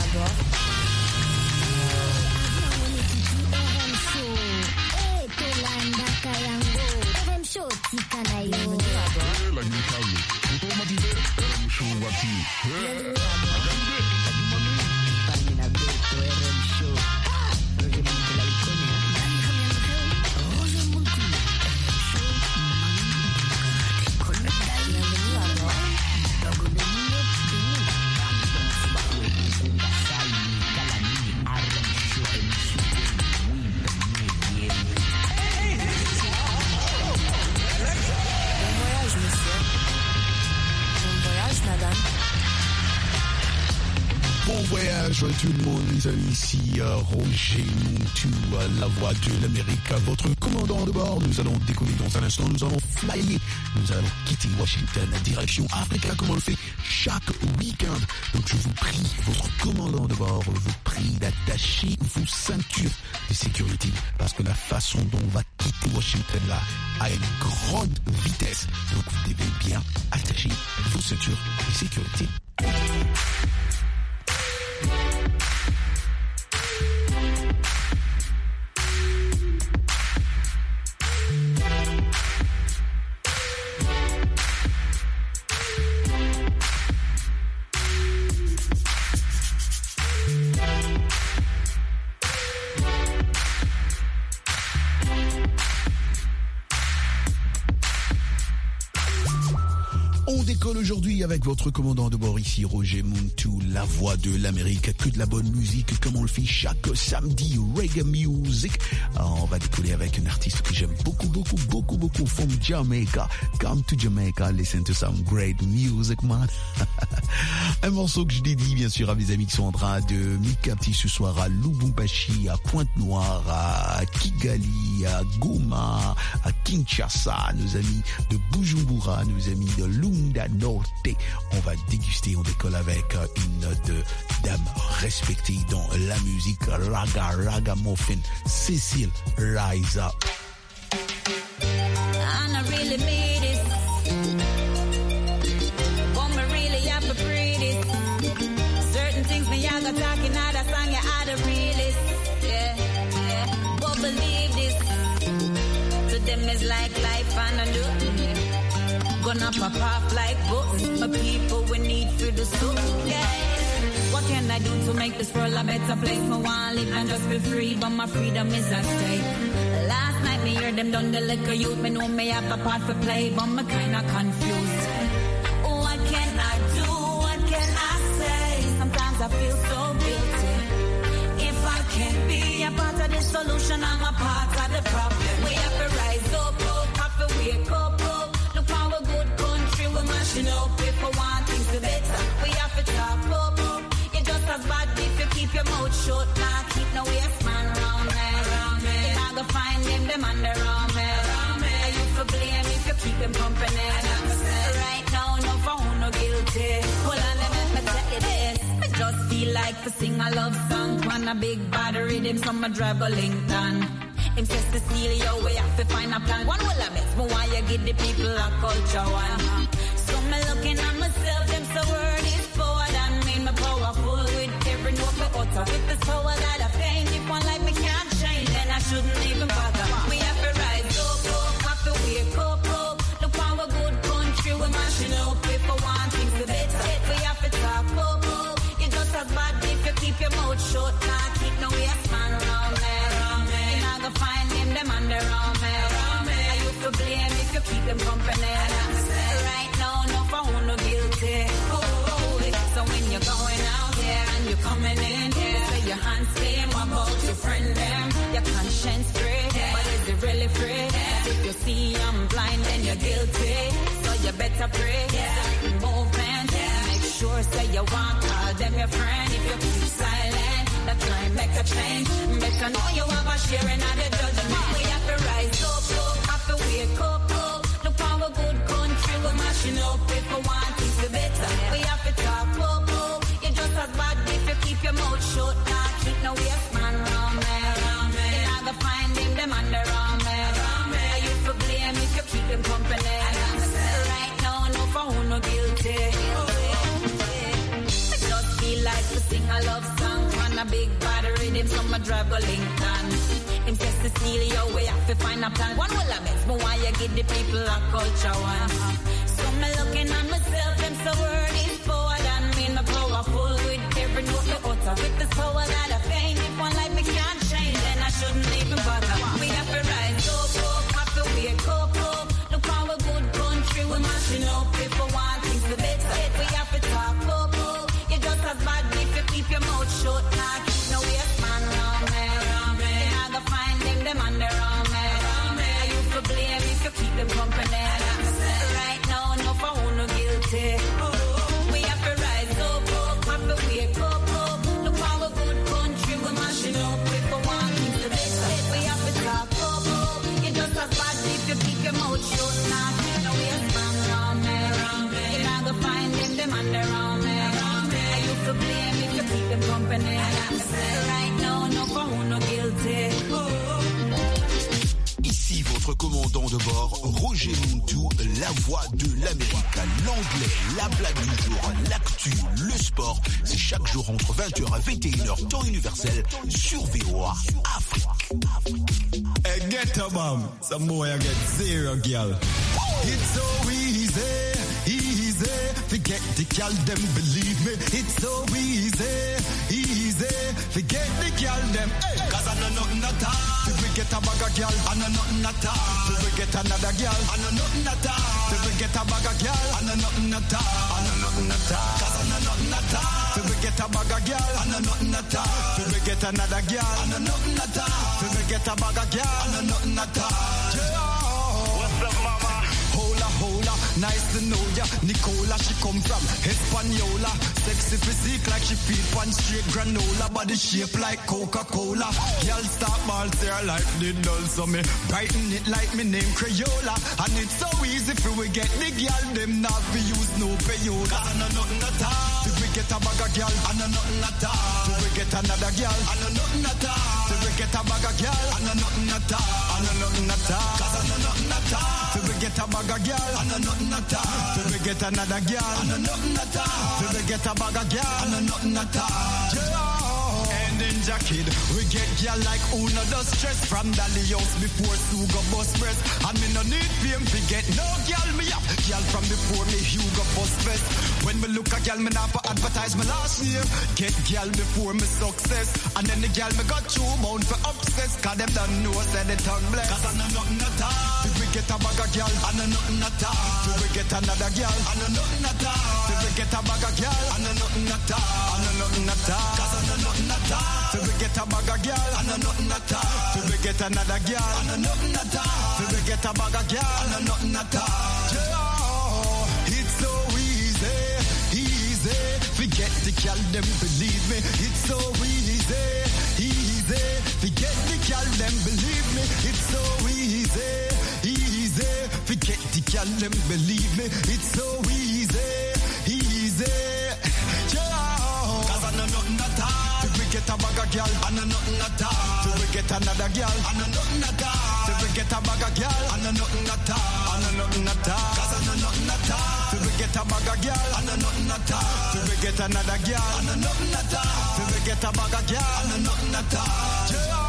Tout le monde, les amis, ici Roger Montou, la voix de l'Amérique, votre commandant de bord. Nous allons décoller dans un instant, nous allons flyer, nous allons quitter Washington, direction Africa, comme on le fait chaque week-end. Donc je vous prie, votre commandant de bord, je vous prie d'attacher vos ceintures de sécurité, parce que la façon dont on va quitter Washington là a une grande vitesse. Donc vous devez bien attacher vos ceintures de sécurité. Aujourd'hui avec votre commandant de bord ici, Roger Montou, la voix de l'Amérique, que de la bonne musique comme on le fait chaque samedi, reggae music. On va décoller avec un artiste que j'aime beaucoup from Jamaica. Come to Jamaica, listen to some great music, man. Un morceau que je dédie bien sûr à mes amis qui sont en train de m'écouter ce soir à Lubumbashi, à Pointe-Noire, à Kigali, à Goma, à Kinshasa, nos amis de Bujumbura, nos amis de Lunda Norte. On va déguster, on décolle avec une dame respectée dans la musique ragamuffin, Cécile Rise Up. And I really made it. But me really have to breathe it. Certain things me I got talking out of song, you are the realest. Yeah. But believe this. To them is like life and I do. Gonna pop off like buttons. My people we need for the soup. Yeah. What can I do to make this world a better place? Me want live and just be free, but my freedom is at stake. Last night me hear them done the liquor youth. Me know me have a part to play, but me kinda confused. What can I do? What can I say? Sometimes I feel so guilty. If I can't be a part of the solution, I'm a part of the problem. We have to rise up, have to wake up. Look how a good country we're mashing up. If we want things to better, we have to talk up. You're just as bad if you keep your mouth shut. Nah, keep no waste man around me. You're not gonna find them under arm me. And you for blame if you keep them company. Right now, no found no guilty. Hold on, let me tell you this. I just feel like to sing a love song on a big bad rhythm, so I drive a Lincoln. Him says to steal you, we have to find a plan. One will I miss, but why you give the people a culture one? So me looking at myself, them so word is forward and me powerful with every note me utter. With this power that I pain, if one life me can't change, then I shouldn't even bother. We have to rise up, have to wake up. Look how a good country we're mashing up. If we want things to better, we have to talk up. You're just as bad if you keep your mouth shut. Nah, keep no waste man around me. Find them under arm me. I used to blame if you keep them company. Right now, no found no guilty. So when you're going out there and you're coming in here, say your hands clean, what about your friend them? Your conscience free, but is it really free? If you see I'm blind, then you're guilty. So you better pray. Movement, make sure say you want call them your friend. If you keep silent, that try and make a change. Better know you have a sharing of the judgment. We have to rise up, have to wake up. Look how a good country we're mashing up. If we want things to better, we have to talk up. You're just as bad if you keep your mouth shut. Nah, keep no waste man around me. You're not gonna find them under arm me. I used to blame if you keep them company. Right now, no found no guilty. I just feel like the sing a love song on a big bad rhythm, so I drive go Lincoln. Him says Cecilia, we have to find a plan. One will amends, but why you give the people a culture one? So me looking at myself, them so word is forward and me no powerful with every note me utter. With the power that I pain, if one life me can't change, then I shouldn't even bother. We have to rise up, have to wake up. Look how a good country we're mashing up. If we want things to better, we have to talk up. You're just as bad if you keep your mouth shut. Nah, keep no waste man round me. You're not gonna find them on their own me. You for blame if you keep them company. Right now, no for who no guilty. We have to rise up, have to wake up. Look how a good country we're mashing up. If we want things to better, we have to talk up. You're just as bad if you keep your mouth shut. Nah, keep no waste man round me. You're not gonna find them on their own me. You for blame if you keep them company. Right now, no for who no guilty. Ici votre commandant de bord, Roger Muntu, la voix de l'Amérique. L'anglais, la blague du jour, l'actu, le sport. C'est chaque jour entre 20h et 21h, temps universel, sur VOA Afrique. Hey, get a bomb. Some boy I get zero, girl. It's so easy, easy. Forget the girl, them believe me. It's so easy, easy. Forget the girl, them. Hey, cause I know nothing at all. Till we get a bag of girl, I know nothing at all. Till we get another girl, I know nothing at all. Till we get a bag of girl, I know nothing at all. I know nothing at all. Cause I know nothing at all. Till we get a bag of girl, I know nothing at all. Till we get another girl, I know nothing at all. Till we get a bag of girl, I know nothing at all. What's up, mama? Hola, nice to know ya. Nicola, she come from Hispaniola. Sexy physique like she feed pan straight granola. Body shape like Coca-Cola. Girl start ball there like the doll. So me brighten it like me name Crayola. And it's so easy for we get the girl. Them not be use no payola. Cause I know nothing at all. Till we get a bag of girl, I know nothing at all. Till we get another girl, I know nothing at all. Till we get a bag of girl, I know nothing at all. I know nothing at all. Cause I know nothing at all. Till we get a bag of girl, I know nothing at all. Till we get another girl, I know nothing at all. Till we get a bag of girl, I know nothing at all. And in Jacket, we get girl like Una does stress. From Dali house before Sugar bus press. And me no need fame to get no girl me up. Girl from before me Hugo bus fest. When me look a girl me not for advertise my last name. Get girl before me success. And then the girl me got two bound for obsess. Cause them don't know say the tongue bless. Cause I know nothing at all. Till we get a bag of girl, I know nothing at all. Till we get another girl, I know nothing at all. Till we get a bag of girl, I know nothing at all. I know nothing at all. Cause I know nothing at all. Till we get a bag of girl, I know nothing at all. Till we get another girl, I know nothing at all. Till we get a bag of girl, I know nothing at all. It's so easy, easy. Forget the girl, them believe me. It's so easy, easy. Forget the girl, them believe me. It's so easy, easy. Forget the girl, them believe me. It's so easy, easy. Cause I know nothing at all. Till we get a bag of girl, I know nothing at all. Till we get another girl, I know nothing at all. Till we get a bag of girl, I know nothing at all. I know nothing at all. Cause I know nothing at all. Till we get a bag of girl, I know nothing at all. Till we get another girl, I know nothing at all. Till we get a bag of girl, I know nothing at all.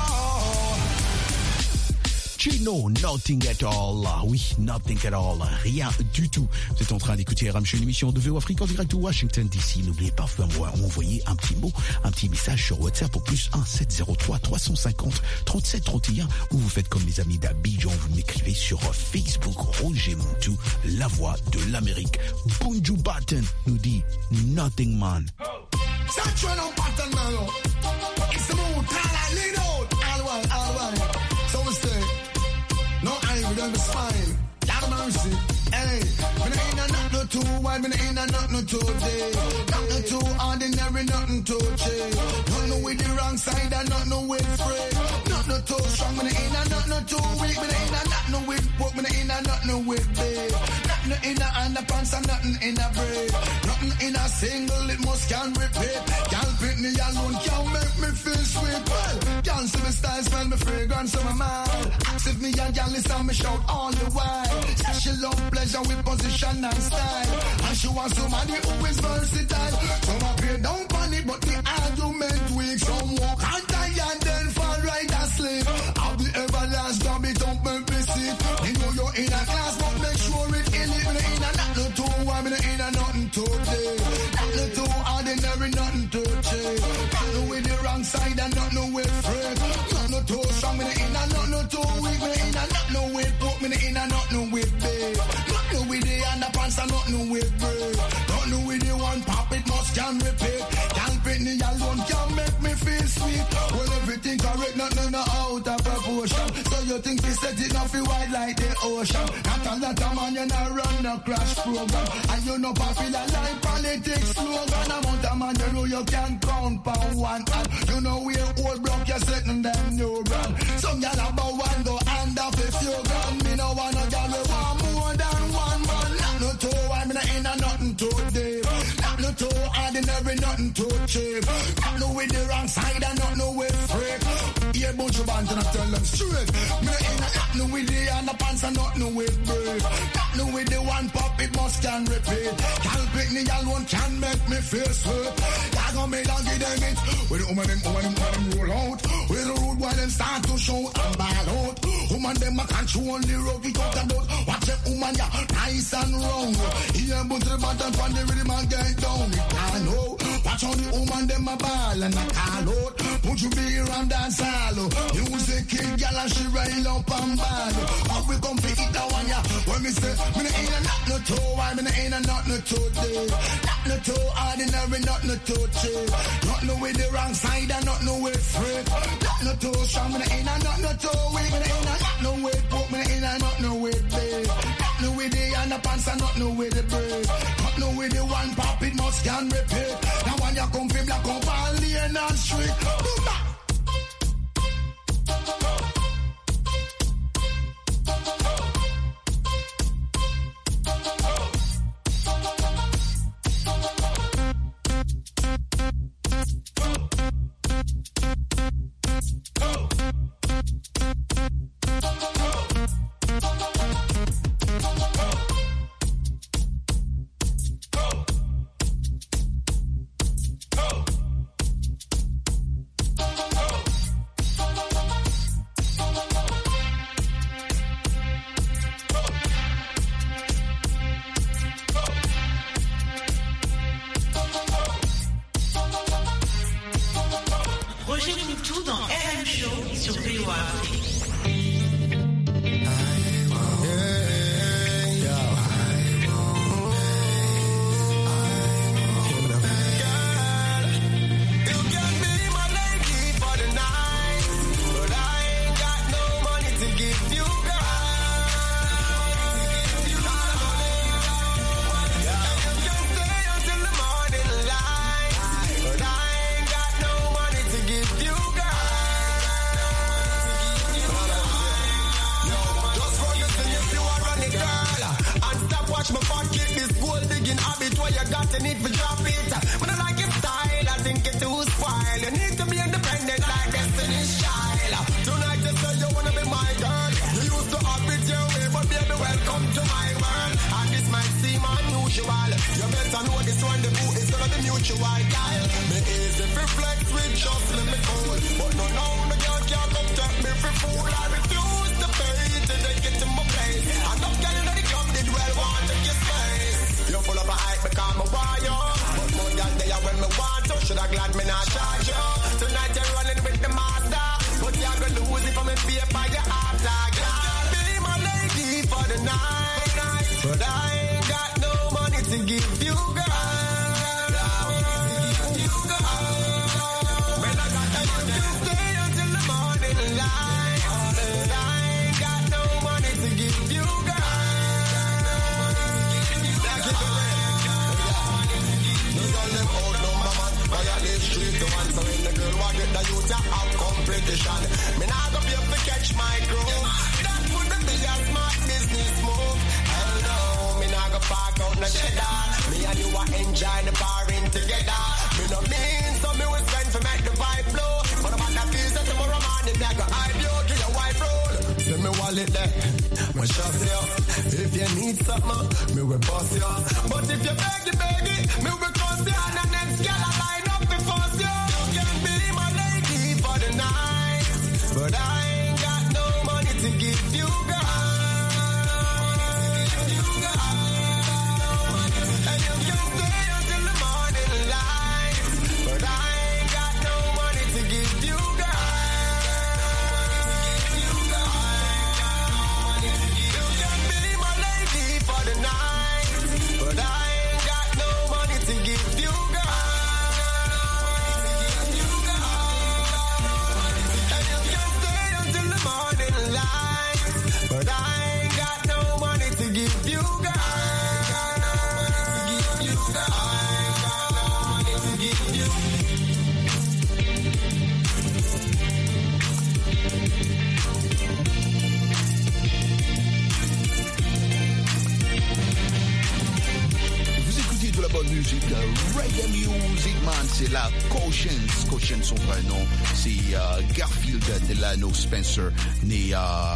Chino, nothing at all. Oui, nothing at all. Rien du tout. Vous êtes en train d'écouter RM, une émission de VOA Afrique en direct de Washington DC. N'oubliez pas, vous m'envoyer un petit mot, un petit message sur WhatsApp au plus 1-703-350-3731 ou vous faites comme les amis d'Abidjan, vous m'écrivez sur Facebook, Roger Muntu, la voix de l'Amérique. Bunju Batten nous dit Nothing Man. No, I ain't with the spine. Lord mercy. Hey, when I ain't nothing too wide, when I ain't nothing too day. Nothing too ordinary, nothing too cheap. Nothing with the wrong side and nothing with free. Nothing too strong, when I ain't nothing too weak. When I ain't nothing with pork, when I ain't nothing with beef. Nothing in a underpants and nothing in a braid. Nothing in a single, it can repeat. Y'all pick me alone, can't make me feel sweet. Well, y'all see me style, smell me fragrance on my mind. Ask if me a gal listen, me shout all the while. Say she love pleasure with position and style, and she wants somebody who is versatile. Some appear down panic, but the argument weak. Some walk and die and then fall right asleep. I'll be everlast, grab it up, make me sit. You know you're in a class, but make sure it in it. Me in a nothing too warm, me in a nothing too deep. Nothing too ordinary, nothing too cheap. Nothing with the wrong side and nothing with freak. Nothing too strong, me in a nothing too weak. Me in a nothing with poke, me in a nothing with big. Nothing with the underpants and nothing with break. Nothing with the one pop, it must can repeat. Can't fit me alone, can make me feel sweet. Well, everything correct, nothing out of proportion. So you think we set it off wide like the ocean. Not a lot of man, you not run the crash program. And you know popular like politics slogan. Amount of man, you know you can count for one hand. You know we old block, you're setting them new brand. Some y'all about one go hand off if you gun. Me no want no y'all we want more than one man. Not no two, I mean I ain't a nothing too deep. Not no two ordinary, nothing too cheap. Not no with the wrong side and not no with freak. Yeah, bunch of bands and I tell them straight. Me ain't a nothing with the underpants and nothing with break. Nothing with the one pop, it must can repeat. Y'all pick me, y'all one can make me feel sweet. Y'all gon' make them give them it. With the woman them roll out. With the road while them start to show and ball out. Woman them a control the road we talk about. Watch them woman ya nice and round. Here but the button from the rhythm and get down. It can't know. Watch how the woman them a ball and a call out. Put you be around dance hall. Music kid gal and she rail up and ball. How we come fi eat that one ya? When me say me no ain't a nothing too wide, me no ain't a nothing too deep. Nothing too ordinary, nothing too cheap. Nothing with the wrong side and nothing with freak. Nothing too strong, me no ain't a nothing too weak. Me no ain't a nothing with poke, me no ain't a nothing with big. Nothing with the underpants and nothing with the break. Nothing with the one pop, it must can repeat. Now when you come fi black up all lane and street. Boom back. Me nah go be able to catch my crew. That wouldn't be a smart business move. Hell no, me nah go park out no cheddar. Me and you are enjoy the partying together. Me no mean so me will spend for make the vibe blow. But I'm on that piece that tomorrow morning I go hype you. with me wallet there. Me trust you. If you need something, me will boss you. But if you beg it, me will cross you. And the next girl I line up before you. You can be my lady for the night, but I ain't got no money to give you, girl. And you can stay until the morning light, but I ain't got no money to give you, girl. You can be my lady for the night, but I ain't got no money to give you, girl. And you can stay until the morning light, but I ain't got no money to give you, girl. Vous écoutez de la bonne musique, reggae music, man, c'est la Cautions. Cautions, son vrai nom, c'est Garfield Delano Spencer, né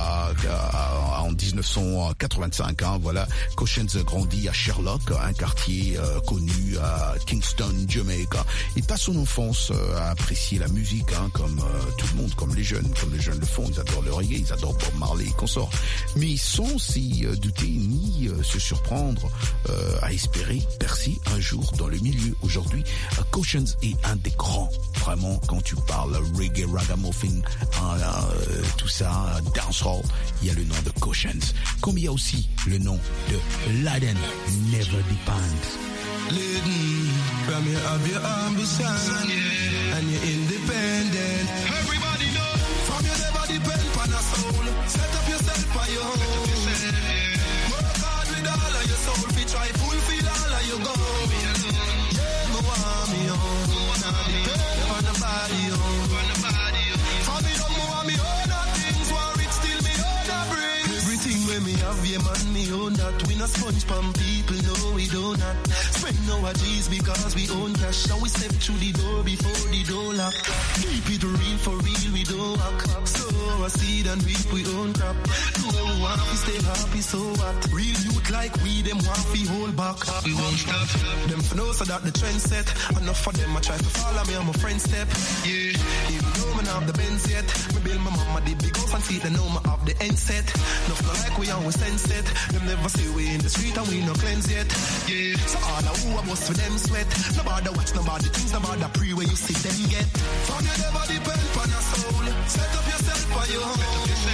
en 1985, hein, voilà. Cautions grandit à Sherlock, un quartier connu à Kingston, Jamaica. Il passe son enfance à apprécier la musique, hein, comme tout le monde, comme les jeunes le font. Ils adorent le reggae, ils adorent Bob Marley et consorts. Mais sans s'y douter ni se surprendre à espérer percer un jour dans le milieu. Aujourd'hui, Cautions est un des grands, vraiment, quand tu parles reggae, ragamuffin, tout ça, dancehall, il y a le nom de Cautions. Comme il y a aussi le nom de Laden Never Depends. Leading from you have your ambition and you're independent. Everybody know from you never depend on a soul. Set up yourself on your own. Work hard with all of your soul. Be try fulfill all of your goals. Yeah, me want me own. Not depend on nobody own. For me don't want me own things. War it still me own a bring. Everything when me have, yeah man, me own that. We not sponge from people, no we don't not. Spend our G's because we own cash. And we step through the door before the door lock. Keep it real for real, we don't walk. So I seed and reap we own crap. Do what we want, we stay happy, so what? Real youth like we, them want we hold back. We won't stop. Them for know so that the trend set. Enough for them, I try to follow me on my friend step. Yeah, even though me not have the Benz yet. Me build my mama the big house and see they know me have the end set. Enough not like we always sense it. Them never see we in the street and we no cleanse yet. Yeah, so all the who I bust for them sweat. Nobody watch, nobody things, nobody pray where you see them get. From you never depend on a soul. Set up yourself for your home.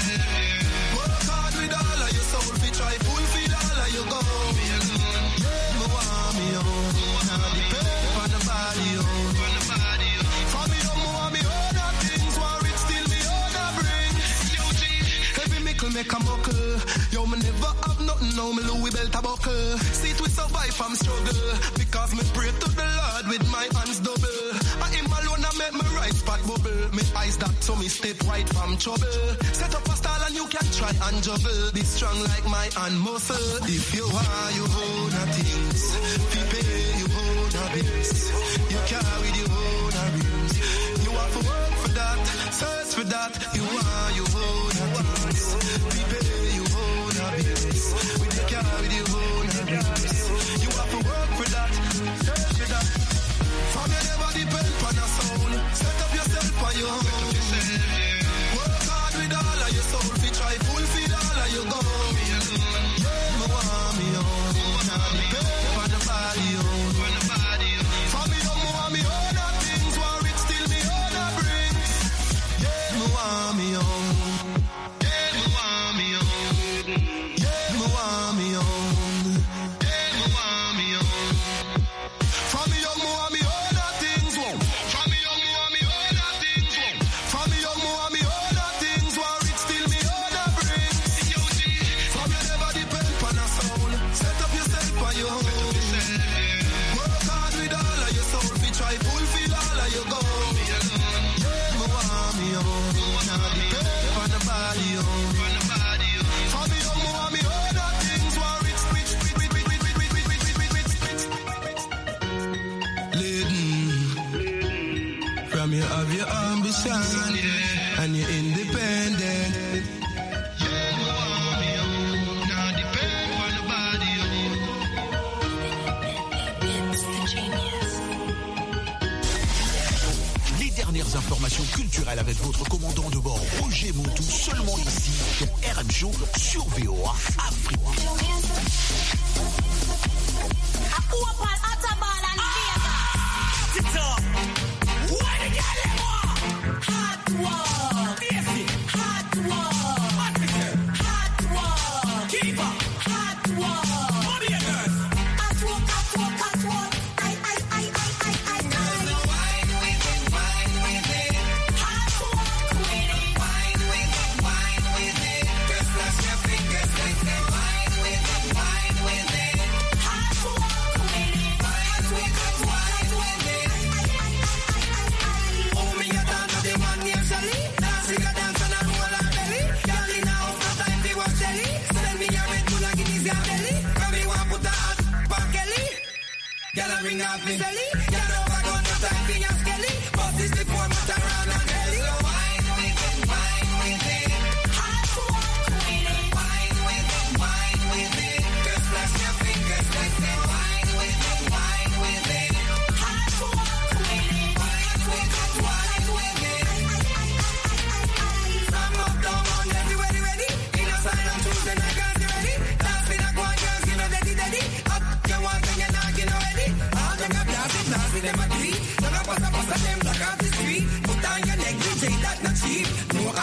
Work hard with all of your soul. Be try fulfill all of your goals. Yeah, me want me own. Not depend on nobody own. For me don't want me own things. War it still me own a bring. Every mickle make a muckle. Yo, me never have nothing, now me Louis belt a buckle. See it we survive from struggle, because me pray to the Lord with my hands double. I him alone I make my right spot bubble. Me eyes that so me step right from trouble. Set up a style and you can try and juggle. Be strong like my hand muscle. If you are, you own a things. If you pay, you own a bills. You carry the own a rings. You have to work for that, search for that. You are, you own a things. If you pay, you own a bills. With the carry the own a rings. You have to work for that, search for that. From you never depend on a soul. Set up yourself on your own. Work hard with all of your soul. Be try fulfill all of your goals. Yeah, me want me own. Not depend on nobody own. For me don't want me own things. War it still me own a bring. Yeah, me want me own. Yeah, me want me own. Yeah, me want me own. Yeah, me want me own. For me young, me want me own things. For me young, me want me own things. For me young, me want me own things. War it still me own a bring. From you never depend on a soul. Set up yourself on your own. Work hard with all of your soul. Be try fulfill all of your goals. Yeah, me want me own. Not depend on nobody own. For me young, me want me own things. War it leading from you have your ambition and you're independent. Yeah. dernières informations culturelles avec votre commandant de bord Roger Montou, seulement ici dans RM Show sur VOA Afrique. Ring off me belly, get over gun no time for your skelly. But this the format around and belly. So wine with it, hot to walk with it. Wine with it, just flash your fingers like say wine with it, hot to walk with it. Wine with it. Some up down on everywhere ready. In a silent Tuesday night, girls you ready? Dance with a one girls, you know daddy. Up you want and you're not getting ready. With them a tree, so I pass them like off the street. Put on your neck, DJ, that's not cheap. No, no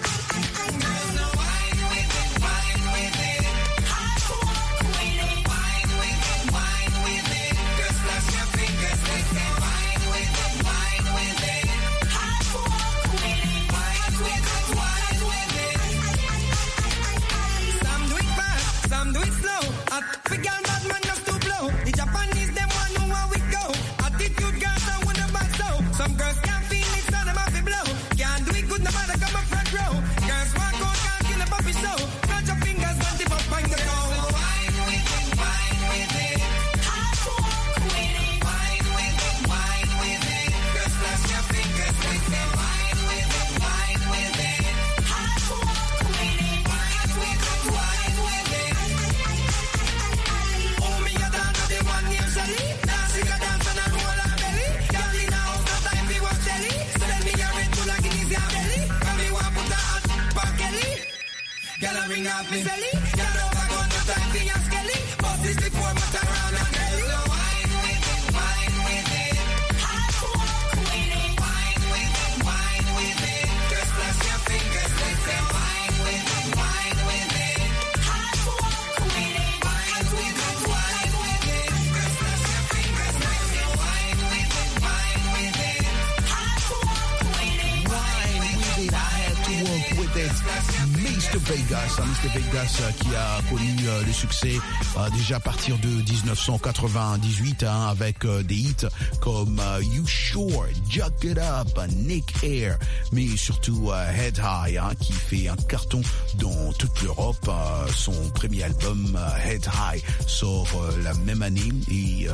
wine with it, hot to walk with it. Wine with it, just flash your fingers, they say wine with it, hot to walk with it. Wine with it. Some do it fast, some do it slow. I forget that man just to blow. The Japanese them one know how we go. Attitude girls I wanna back so. Some girls can't feel it, so them have to blow. Can't do it good, no matter come up front row. Girls walk out, can't kill a puppy show. Got your fingers on the up and go. So wine with it, hot to walk with it. Wine with it, just flash your fingers, they say wine with it, hot to walk with it. Wine with it. Oh me a dance the one named Shelly. Dance a dance and a roll a belly. Girl in a house, no time for watch telly. So let me a Red Bull and Guinness your belly. Come me want put a hot for Kelly. Girl a ring off me belly. Girl over gun, no time for your skelly. But this the format around and belly. So wine with it, hot to walk with it. Wine with it, just flash your fingers, they say wine with it, hot to walk with it. Wine with it, just flash your fingers, they say wine with it, hot to walk with it. Wine with it, I had to walk with it. Mr. Vegas qui a connu le succès déjà à partir de 1998 avec des hits comme You Sure, Jack It Up, Nick Air, mais surtout Head High qui fait un carton dans toute l'Europe. Son premier album Head High sort la même année et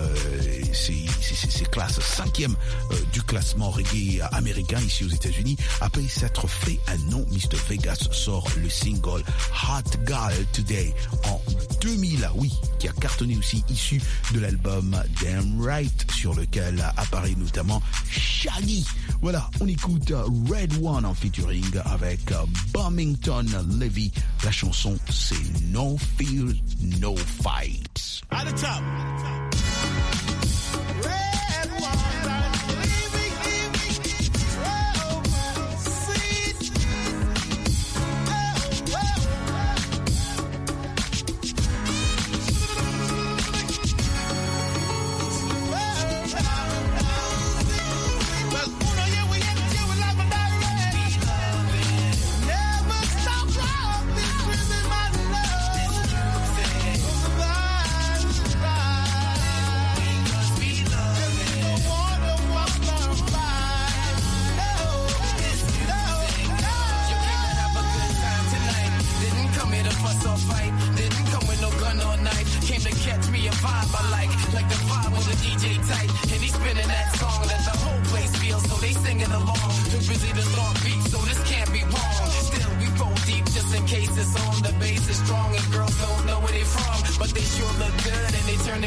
c'est classe 5e du classement reggae américain ici aux États-Unis. Après s'être fait un nom, Mr. Vegas sort le single Hot Girl Today en 2000, oui, qui a cartonné aussi, issu de l'album Damn Right, sur lequel apparaît notamment Shaggy. Voilà, on écoute Red One en featuring avec Bumington Levy. La chanson, c'est No Fear, No Fight. At the top.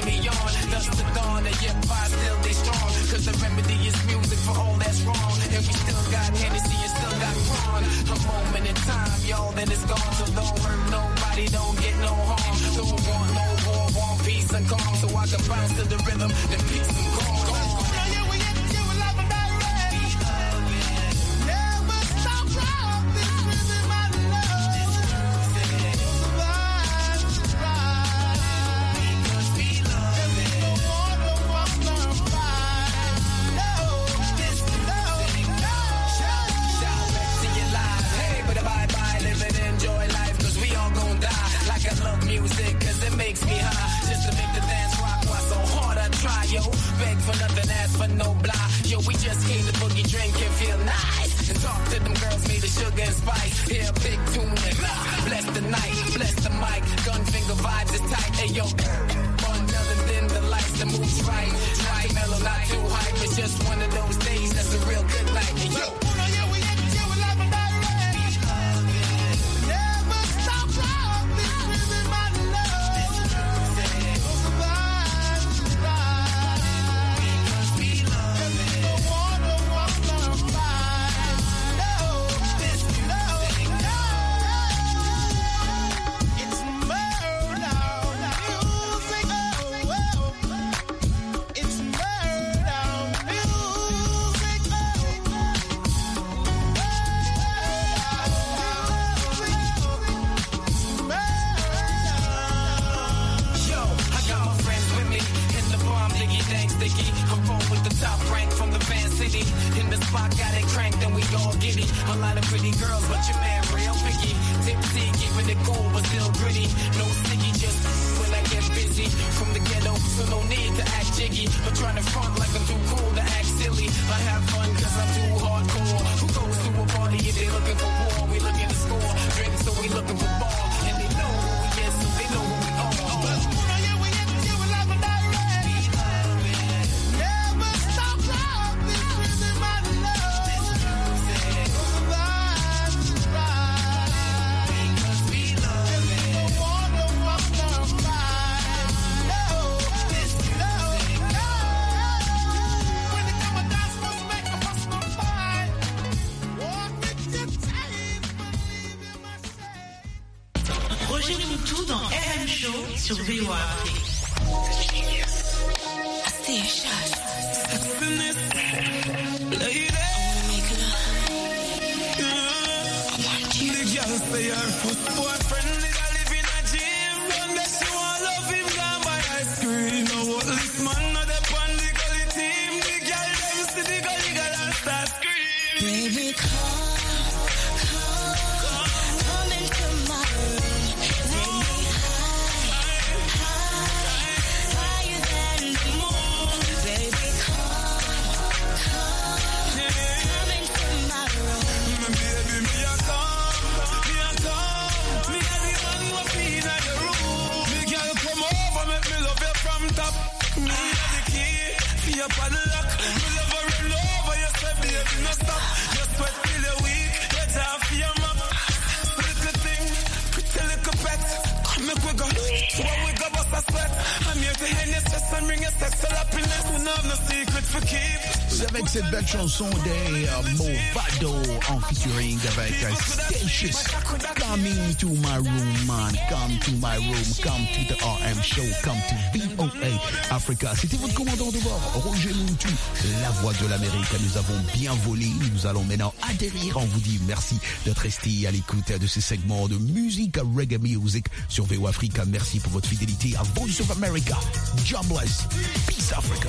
And we sugar and spice. Here, big tune. Bless the night, bless the mic. Gun finger vibes is tight. Hey, yo. On other than the lights, the moves right. Not too mellow, not too hype. It's just one of those days that's a real good night. Hey, yo. In the spot, got it cranked and we all giddy. A lot of pretty girls, but your man real picky. Tipsy, keeping it cool, but still gritty. No sticky, just when I get busy. From the ghetto, so no need to act jiggy. But trying to front like I'm too cool to act silly. I have fun cause I'm too hardcore. Who goes to a party if they looking for war? We looking to score, drink so we looking for ball. And they know who we is, so they know who we are. Tout dans RM Show sur VOA Afrique. Avec cette belle chanson des Movado en featuring avec Statius. Coming to my room, man. Come to my room. Come to the RM show. Come to VOA Africa. C'était votre commandant de bord, Roger Muntu, la voix de l'Amérique. Nous avons bien volé. Nous allons maintenant atterrir. On vous dit merci d'être resté à l'écoute de ce segment de musique, reggae music sur VOA Africa. Merci pour votre fidélité à Voice of America. God bless. Peace Africa.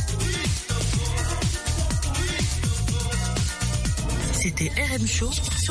C'était RM Show sur